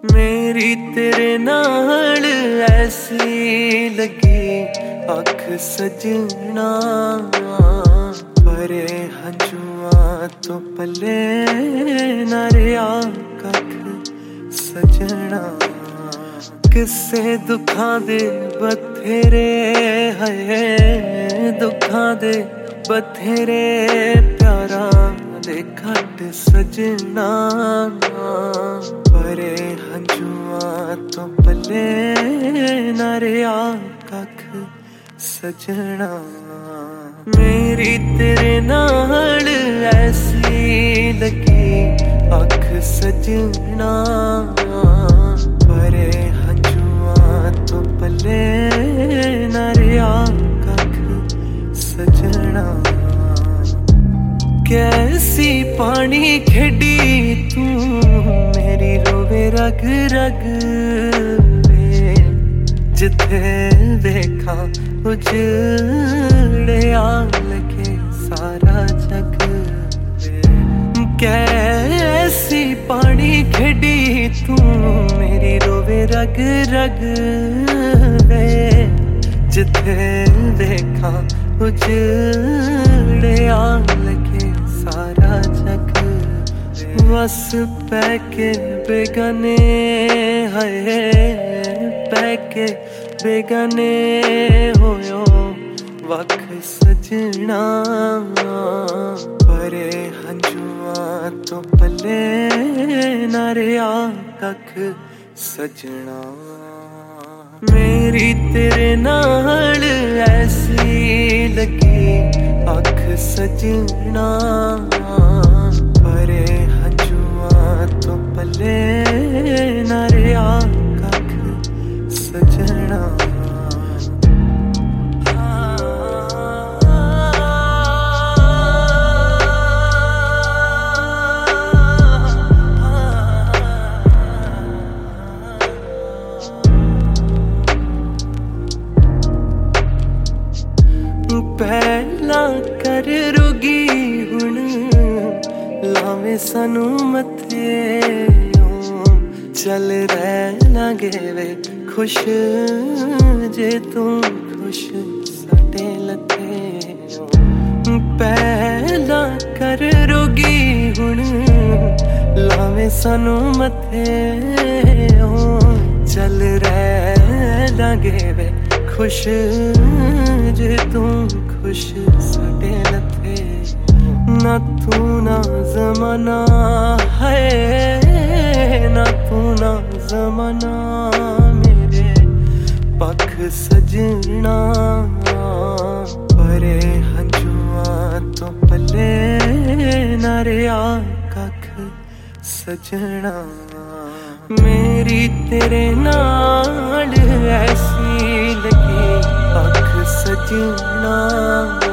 मेरी तेरे नाल ऐसी लगी अख सजना, परे हंजुआं तो पले न रहा कख सजना। किसे दुखां दे बथेरे है, दुखां दे बथेरे प्यारा दे घट सजना, परे हंजुआं तो पले न रहा कख सजना। मेरी तेरे नाल ऐसी लगी अख सजना, परे हंजुआं तो पले न रहा कख सजना। कैसी पानी खेडी तू मेरी रोवे रग रग वे, जिथे देखा उजड़े लगे सारा जग वे। कैसी पानी खेडी तू मेरी रोवे रग रग वे, जिथे देखा उजड़े लगे सारा जग। बस पैके बेगाने है, पैके बेगाने होयो वख सजना, परे हंजुआं तो पले न रहा कख सजना। मेरी तेरे नाल ऐसी लगी अख सजना, परे हंजुआं तो पले न रहा कख सजना। पहला कर रुगी हुण लावे सानू मथे, चल रह लागे वे खुश जे तू खुश साडे लथे। पहला कर रुगी हुण लावे सानू मथे, चल रह लागे वे खुश जे तू खुश साडे लथे। ना तू ना ज़माना है, ना तू ना ज़माना मेरे पख सजना, परे हंजुआं तो पले न रहा कख सजना। मेरी तेरे नाल ऐसी लगी अख सजना,